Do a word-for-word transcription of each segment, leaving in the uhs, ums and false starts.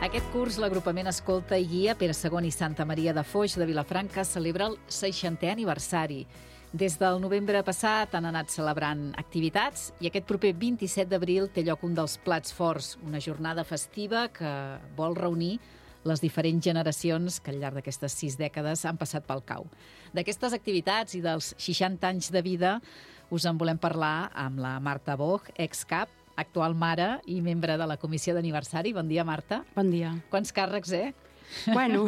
Aquest curs, l'agrupament Escolta i Guia Pere segon i Santa Maria de Foix de Vilafranca celebra el seixantè aniversari. Des del novembre passat han anat celebrant activitats i aquest proper vint-i-set d'abril té lloc un dels plats forts, una jornada festiva que vol reunir les diferents generacions que al llarg d'aquestes sis dècades han passat pel cau. D'aquestes activitats i dels seixanta anys de vida us en volem parlar amb la Marta Boch, ex-cap, actual mare i membre de la comissió d'aniversari. Bon dia, Marta. Bon dia. Quants càrrecs, eh? Bueno,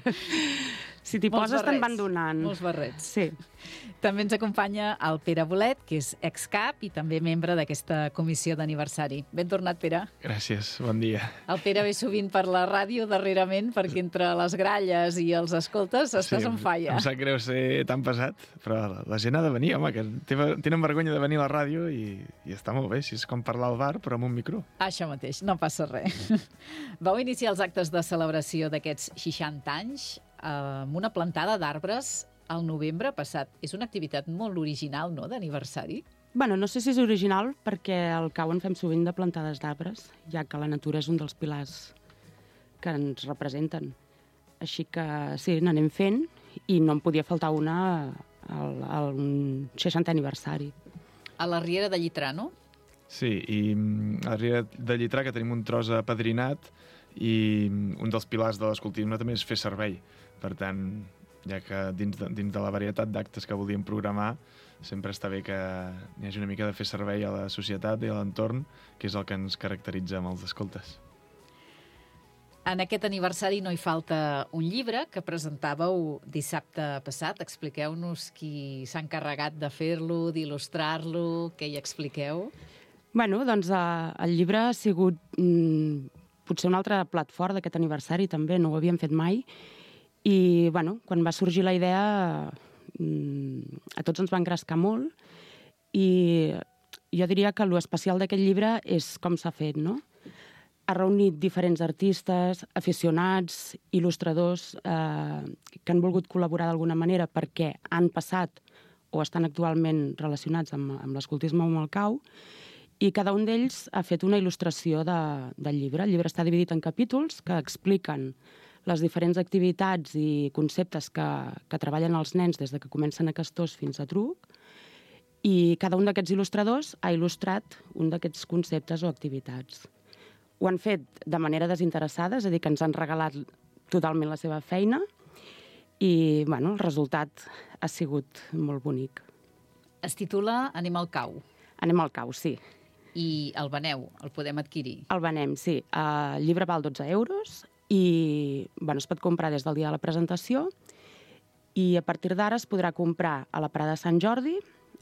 si t'hi poses te'n van donant. Molts barrets. Sí. També ens acompanya el Pere Bolet, que és ex-cap i també membre d'aquesta comissió d'aniversari. Ben tornat, Pere. Gràcies, bon dia. El Pere ve sovint per la ràdio darrerament, perquè entre les gralles i els escoltes estàs sí, on falla. Em sap greu ser tan pesat, però la, la gent ha de venir, home, que tenen vergonya de venir a la ràdio i, i està molt bé, si és com parlar al bar, però amb un micro. Això mateix, no passa res. Vau iniciar els actes de celebració d'aquests seixanta anys amb una plantada d'arbres al novembre passat. És una activitat molt original, no?, d'aniversari. Bueno, no sé si és original, perquè al cau en fem sovint de plantades d'arbres, ja que la natura és un dels pilars que ens representen. Així que sí, n'anem fent i no en podia faltar una al, al seixantè aniversari. A la Riera de Llitrà, no? Sí, i a la Riera de Llitrà, que tenim un tros apadrinat, i un dels pilars de l'escoltisme també és fer servei. Per tant, ja que dins de, dins de la varietat d'actes que volíem programar, sempre està bé que hi hagi una mica de fer servei a la societat i a l'entorn, que és el que ens caracteritza amb els escoltes. En aquest aniversari no hi falta un llibre que presentàveu dissabte passat. Expliqueu-nos qui s'ha encarregat de fer-lo, d'il·lustrar-lo, què hi expliqueu? Bueno, doncs eh, el llibre ha sigut mm, potser un altre plat fort d'aquest aniversari, també, no ho havíem fet mai. I, bueno, quan va sorgir la idea, a tots ens va engrescar molt i jo diria que l'especial d'aquest llibre és com s'ha fet, no? Ha reunit diferents artistes, aficionats, il·lustradors eh, que han volgut col·laborar d'alguna manera perquè han passat o estan actualment relacionats amb, amb l'escoltisme o amb el cau, i cada un d'ells ha fet una il·lustració de, del llibre. El llibre està dividit en capítols que expliquen les diferents activitats i conceptes que, que treballen els nens des de que comencen a Castors fins a Truc, i cada un d'aquests il·lustradors ha il·lustrat un d'aquests conceptes o activitats. Ho han fet de manera desinteressada, és a dir, que ens han regalat totalment la seva feina i, bueno, el resultat ha sigut molt bonic. Es titula Anem al cau. Anem al cau, sí. I el veneu, el podem adquirir? El venem, sí. El llibre val dotze euros i, bueno, es pot comprar des del dia de la presentació i a partir d'ara es podrà comprar a la Parada de Sant Jordi,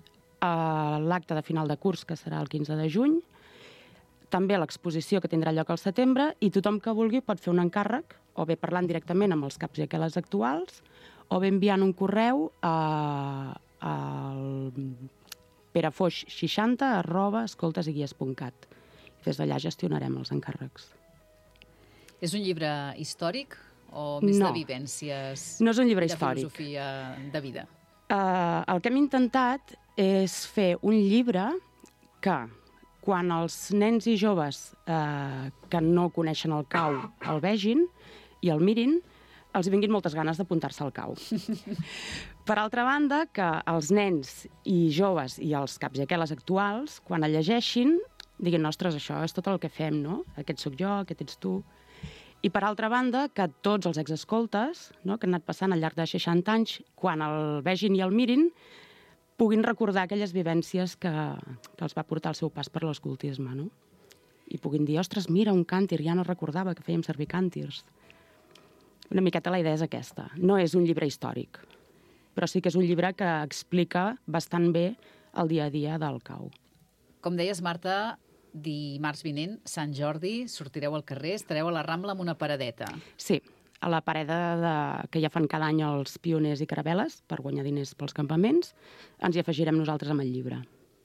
a l'acte de final de curs, que serà el quinze de juny, també a l'exposició que tindrà lloc al setembre, i tothom que vulgui pot fer un encàrrec, o bé parlant directament amb els caps i aqueles actuals, o bé enviant un correu a, al perefoix seixanta arroba escoltesiguies punt cat. Des d'allà gestionarem els encàrrecs. És un llibre històric o més no. de vivències? No és un llibre de històric. De filosofia de vida? Uh, el que hem intentat és fer un llibre que, quan els nens i joves uh, que no coneixen el cau el vegin i el mirin, els vinguin moltes ganes d'apuntar-se al cau. Per altra banda, que els nens i joves i els caps i aqueles actuals, quan el llegeixin, diguin, ostres, això és tot el que fem, no? Aquest sóc jo, aquest ets tu. I per altra banda, que tots els exescoltes, no, que han anat passant al llarg de seixanta anys, quan el vegin i el mirin, puguin recordar aquelles vivències que, que els va portar el seu pas per l'escoltisme, no? I puguin dir, ostres, mira, un càntir, ja no recordava que fèiem servir càntirs. Una miqueta la idea és aquesta. No és un llibre històric, però sí que és un llibre que explica bastant bé el dia a dia del cau. Com deies, Marta, dimarts vinent, Sant Jordi, sortireu al carrer, estareu a la Rambla amb una paradeta. Sí, a la parada de, que ja fan cada any els pioners i caravel·les per guanyar diners pels campaments, ens hi afegirem nosaltres amb el llibre.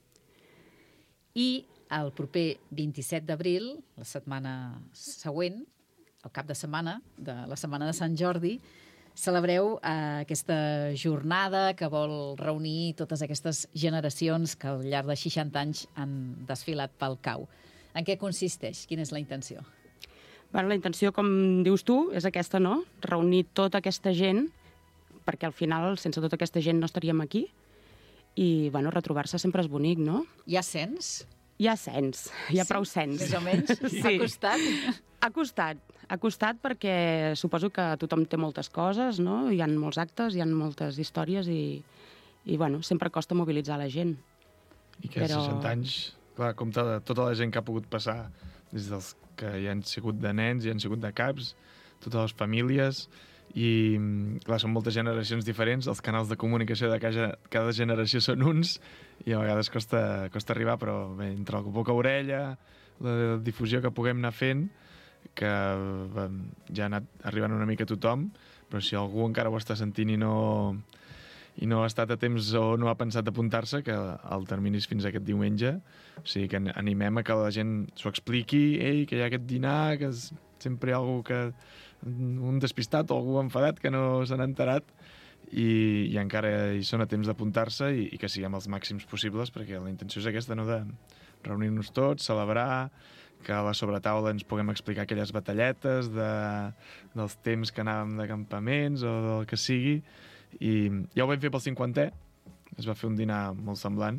I el proper vint-i-set d'abril, la setmana següent, el cap de setmana, de la setmana de Sant Jordi, celebreu eh, aquesta jornada que vol reunir totes aquestes generacions que al llarg de seixanta anys han desfilat pel cau. En què consisteix? Quina és la intenció? Bueno, la intenció, com dius tu, és aquesta, no? Reunir tota aquesta gent, perquè al final, sense tota aquesta gent, no estaríem aquí. I, bueno, retrobar-se sempre és bonic, no? Hi ha cens? Hi ha cens, hi ha sí? prou cens. Més o menys? Sí. Ha costat? Ha costat. Ha costat perquè suposo que tothom té moltes coses, no? Hi ha molts actes, hi ha moltes històries i, i bueno, sempre costa mobilitzar la gent. I que Però... seixanta anys, clar, compte de tota la gent que ha pogut passar, des dels que hi han sigut de nens, hi han sigut de caps, totes les famílies, i clar, són moltes generacions diferents, els canals de comunicació de cada, cada generació són uns, i a vegades costa, costa arribar, però bé, entre el boca a orella, la difusió que puguem anar fent, que bé, ja ha anat arribant una mica a tothom, però si algú encara ho està sentint i no, i no ha estat a temps o no ha pensat apuntar-se, que el termini és fins aquest diumenge, o sigui que animem a que la gent s'ho expliqui, ei, que hi ha aquest dinar, que és sempre hi ha algú que un despistat o algú enfadat que no se n'ha enterat, i, i encara hi són a temps d'apuntar-se i, i que siguem els màxims possibles, perquè la intenció és aquesta, no?, de reunir-nos tots, celebrar, que a la sobretaula ens puguem explicar aquelles batalletes de, dels temps que anàvem de campaments o del que sigui, i ja ho vam fer pel cinquantè, es va fer un dinar molt semblant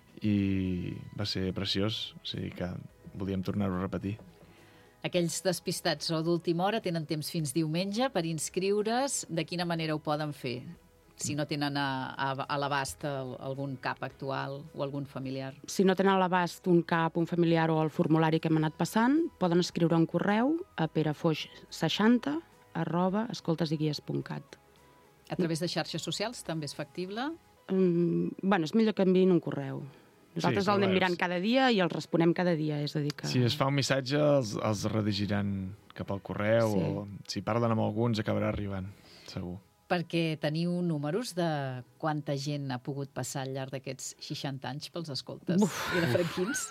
i va ser preciós, o sigui que volíem tornar-ho a repetir. Aquells despistats o d'última hora tenen temps fins diumenge per inscriure's. De quina manera ho poden fer? Si no tenen a, a, a l'abast algun cap actual o algun familiar. Si no tenen a l'abast un cap, un familiar o el formulari que hem anat passant, poden escriure un correu a perefoix seixanta arroba escoltesiguies punt cat. A través de xarxes socials també és factible? Um, bueno, és millor que enviïn un correu. Nosaltres sí, el anem mirant cada dia i el responem cada dia, és a dir que... Si es fa un missatge, els, els redigiran cap al correu, sí. O si parlen amb alguns acabarà arribant, segur. Perquè teniu números de quanta gent ha pogut passar al llarg d'aquests seixanta anys pels escoltes vilafranquins?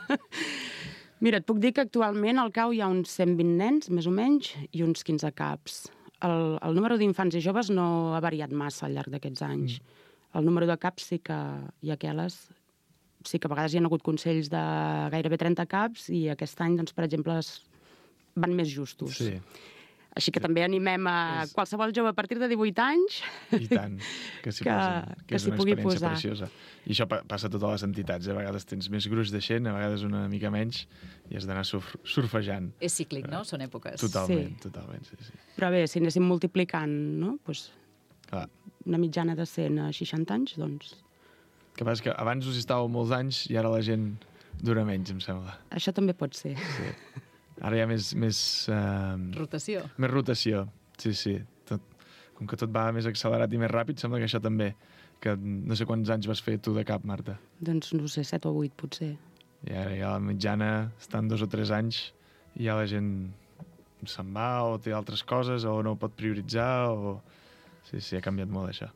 Mira, et puc dir que actualment al cau hi ha uns cent vint nens, més o menys, i uns quinze caps. El, el número d'infants i joves no ha variat massa al llarg d'aquests anys. Mm. El número de caps sí que hi ha aquelles... Sí que a vegades hi ha hagut consells de gairebé trenta caps i aquest any, doncs, per exemple, van més justos. Sí. Així que també animem a és... qualsevol jove a partir de divuit anys I tant, que s'hi que, posin, que, que és una pugui experiència posar. Preciosa. I això passa a totes les entitats. A vegades tens més gruix de gent, a vegades una mica menys, i has d'anar surf, surfejant. És cíclic, no? Són èpoques. Totalment, sí. totalment, sí, sí. Però bé, si anéssim multiplicant, no? Pues, clar. Una mitjana de cent a seixanta anys, doncs... El que passa és que abans us hi estàveu molts anys i ara la gent dura menys, em sembla. Això també pot ser. Sí. Ara hi ha més... més uh, rotació. Més rotació, sí, sí. Tot, com que tot va més accelerat i més ràpid, sembla que això també. Que no sé quants anys vas fer tu de cap, Marta. Doncs no sé, set o vuit, potser. I ara ja la mitjana estan dos o tres anys i ja la gent se'n va o té altres coses o no ho pot prioritzar o... Sí, sí, ha canviat molt això.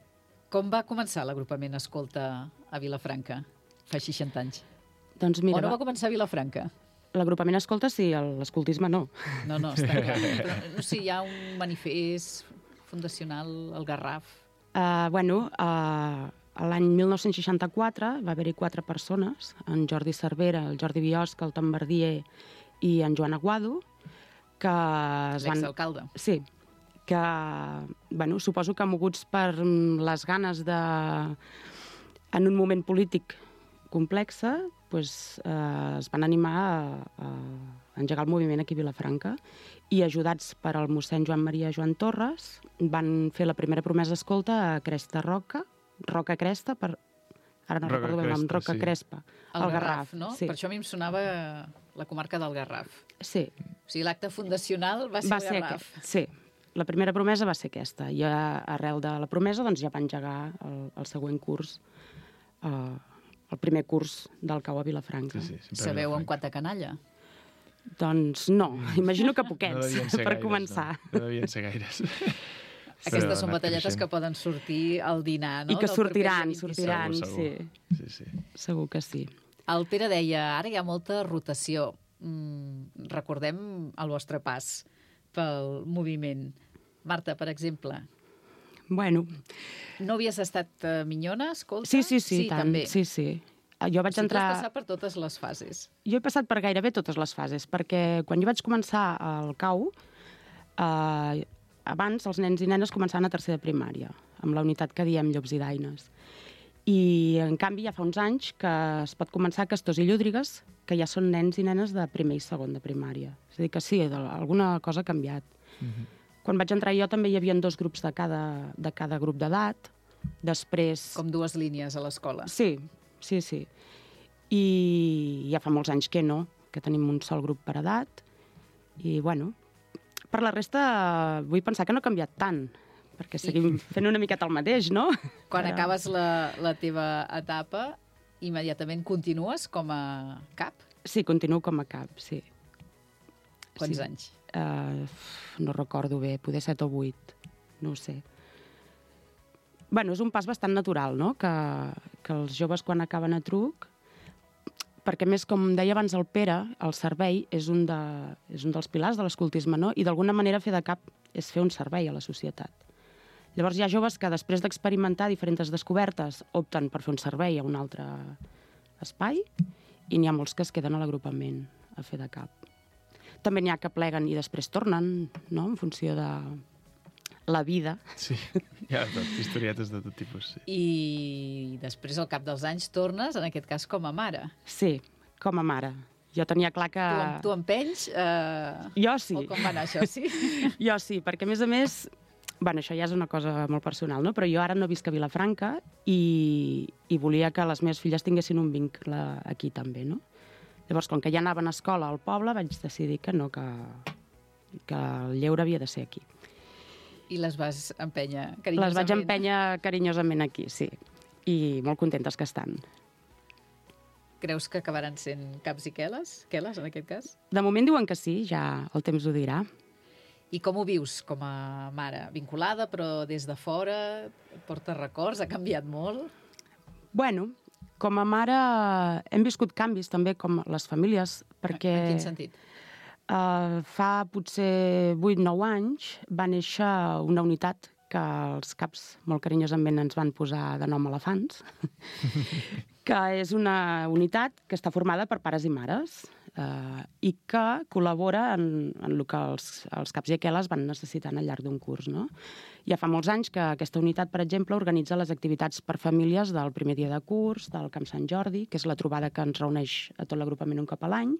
Com va començar l'agrupament Escolta a Vilafranca fa seixanta anys? Doncs mira, o no va començar a Vilafranca? L'agrupament Escolta sí, l'escoltisme no. No, no, està clar. Però, no sé, hi ha un manifest fundacional, el Garraf. Uh, bueno, uh, l'any mil nou-cents seixanta-quatre va haver-hi quatre persones, en Jordi Cervera, el Jordi Biosca, el Tom Verdier i en Joan Aguado, que es van... L'exalcalde. Sí, que, bueno, suposo que moguts per les ganes de, en un moment polític complex, pues, eh, es van animar a, a engegar el moviment aquí a Vilafranca i, ajudats per al mossèn Joan Maria Joan Torres, van fer la primera promesa escolta a Cresta Roca, Roca Cresta, per... ara no Roca recordo el nom, Cresta, Roca sí. Crespa, el, el Garraf, Garraf. No? Sí. Per això a mi em sonava la comarca del Garraf. Sí. O sigui, l'acte fundacional va ser va el ser Garraf. aquest. Sí. La primera promesa va ser aquesta. I a, arrel de la promesa doncs, ja va engegar el, el següent curs, eh, el primer curs del cau a Vilafranca. Sí, sí, Sabeu en quanta canalla? Doncs no, imagino que poquets, no per gaires, començar. No, no devien ser gaires. Aquestes són batalletes creixent. Que poden sortir al dinar, no? I que del sortiran, sortiran, segur, segur. sí. Sí, sí. Segur que sí. El Pere deia, ara hi ha molta rotació. Mm, recordem el vostre pas pel moviment. Marta, per exemple. Bueno. No havies estat a Minyona, escolta? Sí, sí, sí, sí tant. també. Sí, sí. jo vaig o sigui, entrar... tu has passat per totes les fases. Jo he passat per gairebé totes les fases, perquè quan jo vaig començar al C A U, eh, abans els nens i nenes començaven a tercer de primària, amb la unitat que diem Llops i Daines. I, en canvi, ja fa uns anys que es pot començar a Castors i Llúdrigues, que ja són nens i nenes de primer i segon de primària. És a dir, que sí, alguna cosa ha canviat. Mm-hmm. Quan vaig entrar jo també hi havia dos grups de cada, de cada grup d'edat. Després... Com dues línies a l'escola. Sí, sí, sí. I ja fa molts anys que no, que tenim un sol grup per edat. I, bueno, per la resta vull pensar que no ha canviat tant, perquè seguim I... fent una miqueta el mateix, no? Quan Però... acabes la, la teva etapa, immediatament continues com a cap? Sí, continuo com a cap, sí. Quants sí. anys? Uh, no recordo bé, poder set o vuit, no ho sé. Bueno, és un pas bastant natural, no?, que, que els joves quan acaben a Truc, perquè més, com deia abans el Pere, el servei és un, de, és un dels pilars de l'escoltisme, no?, i d'alguna manera fer de cap és fer un servei a la societat. Llavors hi ha joves que després d'experimentar diferents descobertes opten per fer un servei a un altre espai i n'hi ha molts que es queden a l'agrupament a fer de cap. També n'hi ha que pleguen i després tornen, no?, en funció de la vida. Sí, hi ha tot, historietes de tot tipus, sí. I després, al cap dels anys, tornes, en aquest cas, com a mare. Sí, com a mare. Jo tenia clar que... Tu, tu empenys? Eh... Jo sí. O com va anar això, sí? Jo sí, perquè a més a més... Bueno, això ja és una cosa molt personal, no? Però jo ara no visc a Vilafranca i, i volia que les meves filles tinguessin un vincle aquí també, no? Llavors, com que ja anaven a escola al poble, vaig decidir que no, que, que el lleure havia de ser aquí. I les vas empènyer carinyosament? Les vaig empènyer carinyosament aquí, sí. I molt contentes que estan. Creus que acabaran sent caps i queles? Queles, en aquest cas? De moment diuen que sí, ja el temps ho dirà. I com ho vius com a mare? Vinculada, però des de fora? Porta records? Ha canviat molt? Bueno, com a mare hem viscut canvis també com les famílies, perquè... En quin sentit? Uh, fa potser vuit o nou anys va néixer una unitat que els caps molt carinyosament ens van posar de nom elefants, que és una unitat que està formada per pares i mares uh, i que col·labora en, en el que els, els caps i aqueles van necessitant al llarg d'un curs, no? Ja fa molts anys que aquesta unitat, per exemple, organitza les activitats per famílies del primer dia de curs, del Camp Sant Jordi, que és la trobada que ens reuneix a tot l'agrupament un cop a l'any,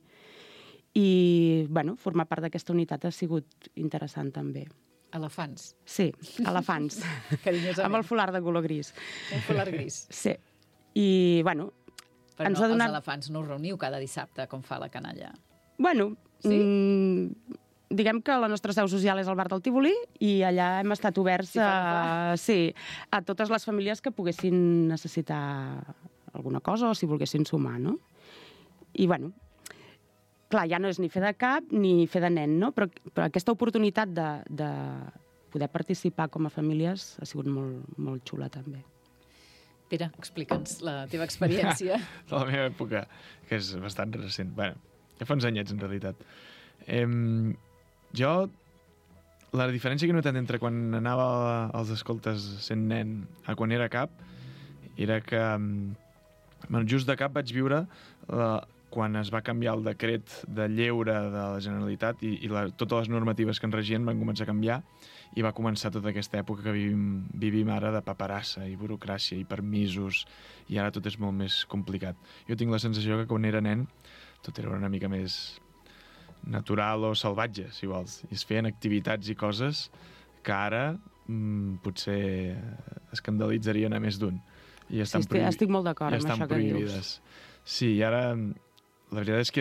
i, bueno, formar part d'aquesta unitat ha sigut interessant també. Elefants? Sí, elefants. Carinyosament. Amb el folar de color gris. Un folar gris. Sí. I, bueno... Però ens no, ha donat... els elefants no us reuniu cada dissabte, com fa la canalla. Bueno, sí? mmm, diguem que la nostra seu social és al bar del Tívoli i allà hem estat oberts sí, a, sí, a totes les famílies que poguessin necessitar alguna cosa o si volguessin sumar, no? I, bueno... Clar, ja no és ni fer de cap ni fer de nen, no? Però, però aquesta oportunitat de, de poder participar com a famílies ha sigut molt, molt xula, també. Pere, explica'ns la teva experiència. De la meva època, que és bastant recent. Bé, ja fa uns anyets, en realitat. Eh, jo, la diferència que he notat entre quan anava als escoltes sent nen a quan era cap, era que bueno, just de cap vaig viure la, quan es va canviar el decret de lleure de la Generalitat i, i la, totes les normatives que ens regien van començar a canviar i va començar tota aquesta època que vivim, vivim ara de paperassa i burocràcia i permisos i ara tot és molt més complicat. Jo tinc la sensació que quan era nen tot era una mica més natural o salvatge, si vols. I es feien activitats i coses que ara mmm, potser escandalitzarien a més d'un. I estan sí, estic, estic molt d'acord amb això que prohibides. Dius. Sí, i ara la veritat és que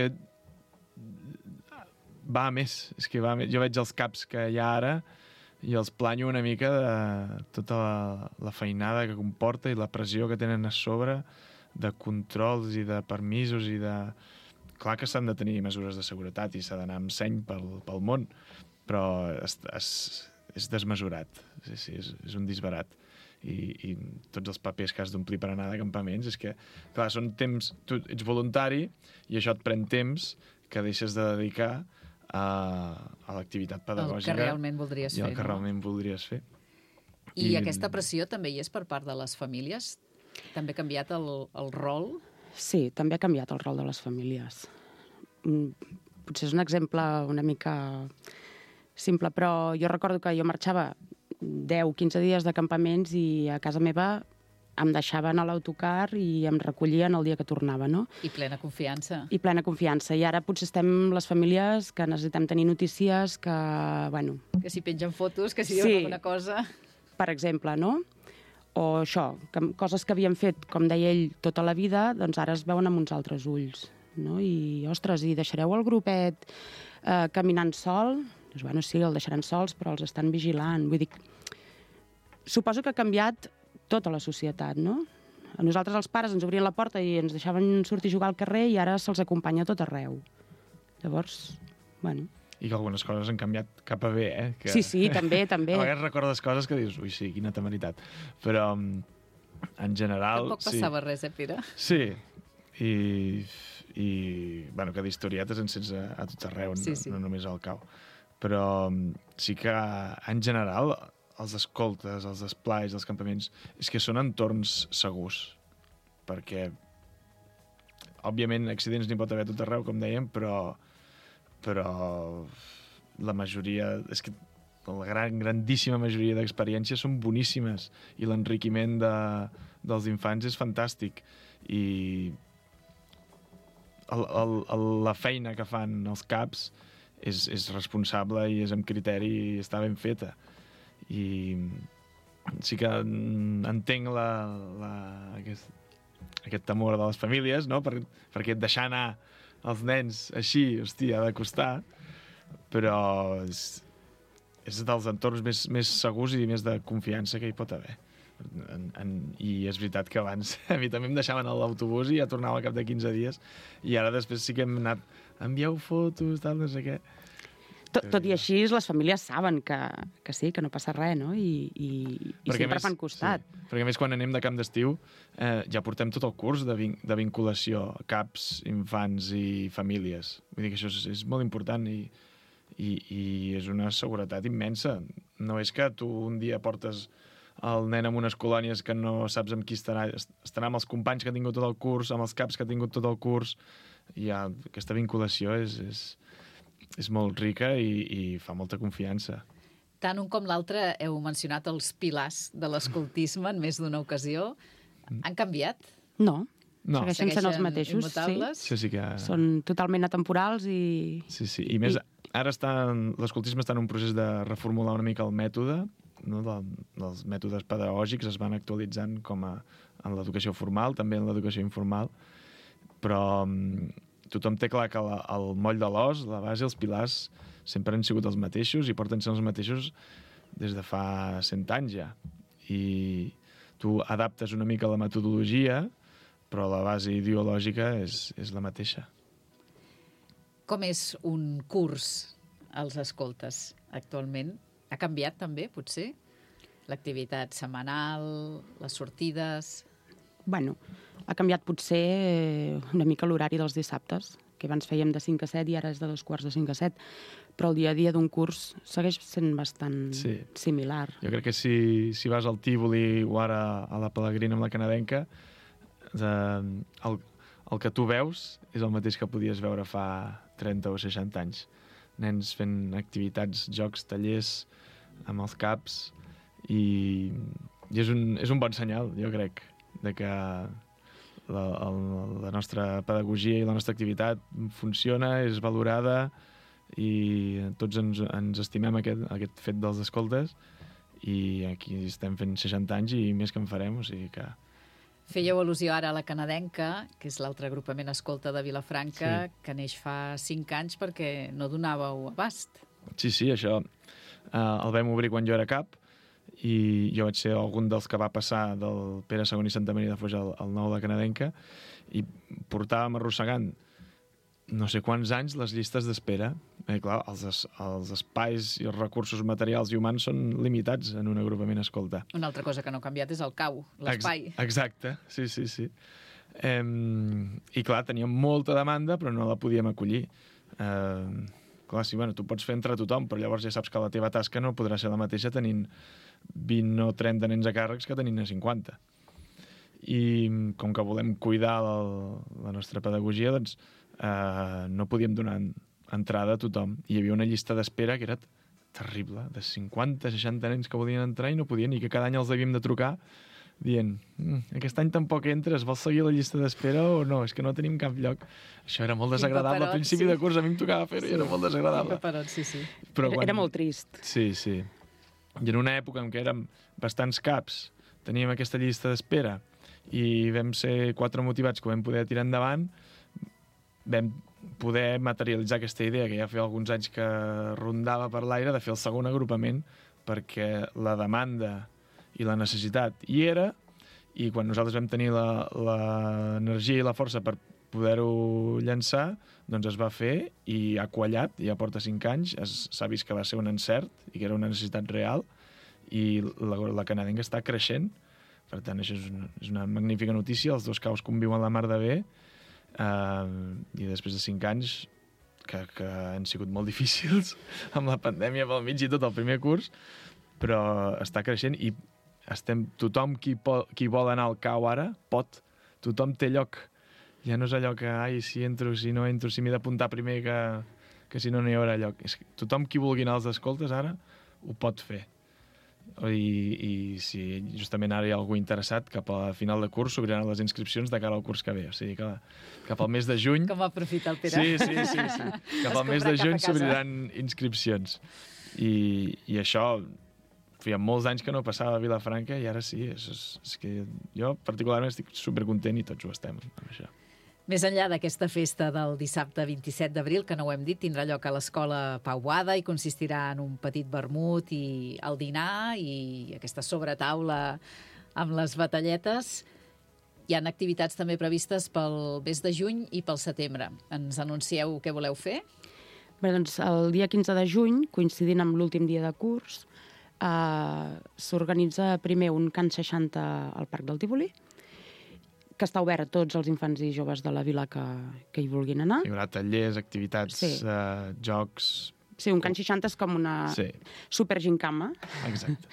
va a més. És que va a més. Jo veig els caps que hi ha ara i els planyo una mica de tota la, la feinada que comporta i la pressió que tenen a sobre de controls i de permisos i de... Clar que s'han de tenir mesures de seguretat i s'ha d'anar amb seny pel, pel món, però es, es, és desmesurat. Sí, sí, és, és un disbarat. I, i tots els papers que has d'omplir per anar de campaments, és que, clar, són temps... Tu ets voluntari i això et pren temps que deixes de dedicar a, a l'activitat pedagògica. El que realment voldries fer. I el que no? realment voldries fer. I, I aquesta pressió també hi és per part de les famílies? També ha canviat el, el rol? Sí, també ha canviat el rol de les famílies. Mm, Potser és un exemple una mica simple, però jo recordo que jo marxava deu quinze dies de campaments i a casa meva em deixaven a l'autocar i em recollien el dia que tornava, no? I plena confiança. I plena confiança. I ara potser estem les famílies que necessitem tenir notícies, que, bueno... Que si pengen fotos, que si diuen Sí. alguna cosa... Per exemple, no? O això, que, coses que havíem fet, com deia ell, tota la vida, doncs ara es veuen amb uns altres ulls, no? I, ostres, i deixareu el grupet eh, caminant sol? Doncs, bueno, sí, el deixaran sols, però els estan vigilant. Vull dir, suposo que ha canviat tota la societat, no? A nosaltres els pares ens obrien la porta i ens deixaven sortir a jugar al carrer i ara se'ls acompanya a tot arreu. Llavors, bueno... I que algunes coses han canviat cap a bé, eh? Que... Sí, sí, també, també. A vegades recordes coses que dius, ui, sí, quina temeritat. Però, en general... Tampoc passava sí. res, eh, Pere? Sí, i, i bueno, que d'historietes en sents a, a tot arreu, sí, no, sí. no només al cau. Però sí que, en general, els escoltes, els esplais, els campaments, és que són entorns segurs, perquè, òbviament, accidents n'hi pot haver a tot arreu, com dèiem, però però la majoria, és que la gran, grandíssima majoria d'experiències són boníssimes i l'enriquiment de, dels infants és fantàstic i el, el, el, la feina que fan els caps és, és responsable i és amb criteri i està ben feta i sí que entenc la, la, aquest, aquest temor de les famílies, no? per, perquè deixar anar els nens així, hòstia, ha de costar, però és, és dels entorns més, més segurs i més de confiança que hi pot haver. En, en, I és veritat que abans a mi també em deixaven a l'autobús i ja tornava al cap de quinze dies i ara després sí que hem anat envieu fotos, tal, no sé què. Tot, tot i així, les famílies saben que, que sí, que no passa res, no? I, i, i sempre més, fan costat. Sí, perquè a més quan anem de camp d'estiu eh, ja portem tot el curs de, vin de vinculació, caps, infants i famílies. Vull dir que això és, és molt important i, i, i és una seguretat immensa. No és que tu un dia portes el nen en unes colònies que no saps amb qui estarà, estarà amb els companys que ha tingut tot el curs, amb els caps que ha tingut tot el curs, i ja, aquesta vinculació és... és és molt rica i, i fa molta confiança. Tant un com l'altre heu mencionat els pilars de l'escoltisme en més d'una ocasió. Han canviat? No, no. segueixen sent els mateixos. Immutables? Sí. Sí, sí que... Són totalment atemporals i... Sí, sí, i més, I... ara l'escoltisme està en un procés de reformular una mica el mètode, no? de, dels mètodes pedagògics es van actualitzant com a, en l'educació formal, també en l'educació informal, però tothom té clar que la, el moll de l'os, la base, els pilars, sempre han sigut els mateixos i porten sent els mateixos des de fa cent anys ja. I tu adaptes una mica la metodologia, però la base ideològica és, és la mateixa. Com és un curs als escoltes actualment? Ha canviat també, potser? L'activitat setmanal, les sortides... Bueno, ha canviat potser una mica l'horari dels dissabtes, que abans fèiem de cinc a set i ara és de dos quarts de cinc a set, però el dia a dia d'un curs segueix sent bastant sí. similar. Jo crec que si, si vas al Tívoli o ara a la Pelegrina amb la canadenca, de, el, el que tu veus és el mateix que podies veure fa trenta o seixanta anys. Nens fent activitats, jocs, tallers amb els caps i, i és, un, és un bon senyal, jo crec, de que la, el, la nostra pedagogia i la nostra activitat funciona, és valorada i tots ens, ens estimem aquest, aquest fet dels escoltes i aquí estem fent seixanta anys i més que en farem, o sigui que... Fèieu al·lusió ara a la canadenca, que és l'altre agrupament escolta de Vilafranca, sí. que neix fa cinc anys perquè no donàveu abast. Sí, sí, això eh, el vam obrir quan jo era cap i jo vaig ser algun dels que va passar del Pere segon i Santa Maria de Foix al, al nou de canadenca i portàvem arrossegant no sé quants anys les llistes d'espera. Eh, clar, els, es, els espais i els recursos materials i humans són limitats en un agrupament escolta. Una altra cosa que no ha canviat és el cau, l'espai. Ex exacte, sí, sí, sí. Eh, I clar, teníem molta demanda però no la podíem acollir. Eh, clar, sí, bueno, tu pots fer entre tothom, però llavors ja saps que la teva tasca no podrà ser la mateixa tenint vint o trenta nens a càrrecs que tenint a cinquanta. i com que volem cuidar la, la nostra pedagogia, doncs eh, no podíem donar entrada a tothom. Hi havia una llista d'espera que era terrible, de cinquanta, seixanta nens que volien entrar i no podien, i que cada any els havíem de trucar dient, mm, aquest any tampoc entres, vols seguir la llista d'espera o no? És que no tenim cap lloc. Això era molt desagradable. Al principi sí. de curs a mi em tocava fer-ho sí. i era molt desagradable. Paperot, sí, sí. Però quan... Era molt trist. Sí, sí. I en una època en què érem bastants caps, teníem aquesta llista d'espera i vam ser quatre motivats que ho vam poder tirar endavant, vam poder materialitzar aquesta idea que ja feia alguns anys que rondava per l'aire de fer el segon agrupament, perquè la demanda i la necessitat hi era, i quan nosaltres vam tenir l'energia i la força per poder-ho llançar, doncs es va fer i ha quallat, ja porta cinc anys, s'ha vist que va ser un encert i que era una necessitat real, i la, la canadenca està creixent. Per tant, això és una, és una magnífica notícia, els dos caus conviuen la mar de bé, eh, i després de cinc anys, que, que han sigut molt difícils, amb la pandèmia pel mig i tot el primer curs, però està creixent i estem, tothom qui, po, qui vol anar al cau ara pot, tothom té lloc. Ja no és allò que, ai, si entro, si no entro, si m'he d'apuntar primer que, que si no no hi haurà lloc. És que tothom qui vulgui anar als escoltes ara ho pot fer. I, i si justament ara hi ha algú interessat, cap a final de curs s'obriran les inscripcions de cara al curs que ve. O sigui que cap al mes de juny... Com va aprofitar el Pere. Sí, sí, sí. sí. Cap al mes de juny s'obriran inscripcions. I, i això... Feia molts anys que no passava a Vilafranca i ara sí, és, és, és que jo particularment estic supercontent i tots ho estem amb això. Més enllà d'aquesta festa del dissabte vint-i-set d'abril, que no ho hem dit, tindrà lloc a l'Escola Pau Boada i consistirà en un petit vermut i el dinar i aquesta sobretaula amb les batalletes. Hi ha activitats també previstes pel mes de juny i pel setembre. Ens anuncieu què voleu fer? Bé, doncs el dia quinze de juny, coincidint amb l'últim dia de curs, Uh, s'organitza primer un Cant seixanta al Parc del Tívoli, que està obert a tots els infants i joves de la vila que, que hi vulguin anar. Hi haurà tallers, activitats, sí. uh, jocs... Sí, un Cant seixanta és com una sí. super gincama. Exacte.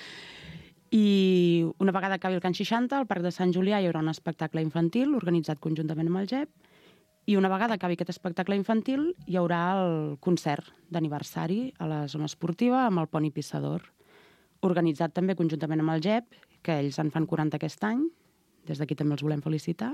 I una vegada acabi el Cant seixanta, al Parc de Sant Julià hi haurà un espectacle infantil organitzat conjuntament amb el G E P, i una vegada acabi aquest espectacle infantil hi haurà el concert d'aniversari a la zona esportiva amb el Poni Pissador, organitzat també conjuntament amb el G E P, que ells en fan quaranta aquest any, des d'aquí també els volem felicitar,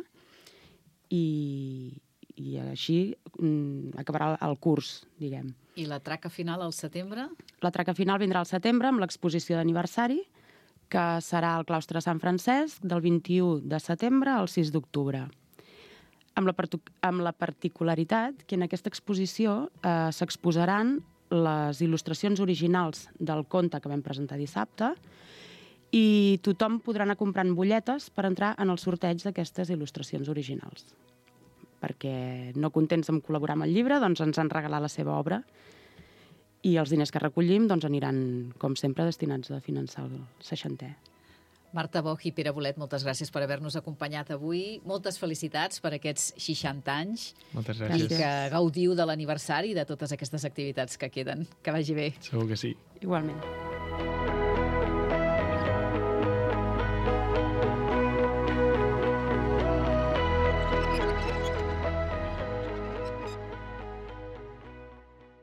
i, i així mm, acabarà el curs, diguem. I la traca final al setembre? La traca final vindrà al setembre amb l'exposició d'aniversari, que serà al claustre Sant Francesc del vint-i-u de setembre al sis d'octubre. Amb la, amb la particularitat que en aquesta exposició eh, s'exposaran les il·lustracions originals del conte que vam presentar dissabte i tothom podrà anar comprant butlletes per entrar en el sorteig d'aquestes il·lustracions originals. Perquè no contents amb col·laborar amb el llibre, doncs ens han regalat la seva obra i els diners que recollim doncs, aniran, com sempre, destinats a finançar el seixantè. Marta Boch i Pere Bolet, moltes gràcies per haver-nos acompanyat avui. Moltes felicitats per aquests seixanta anys. Moltes gràcies. I que gaudiu de l'aniversari i de totes aquestes activitats que queden. Que vagi bé. Segur que sí. Igualment.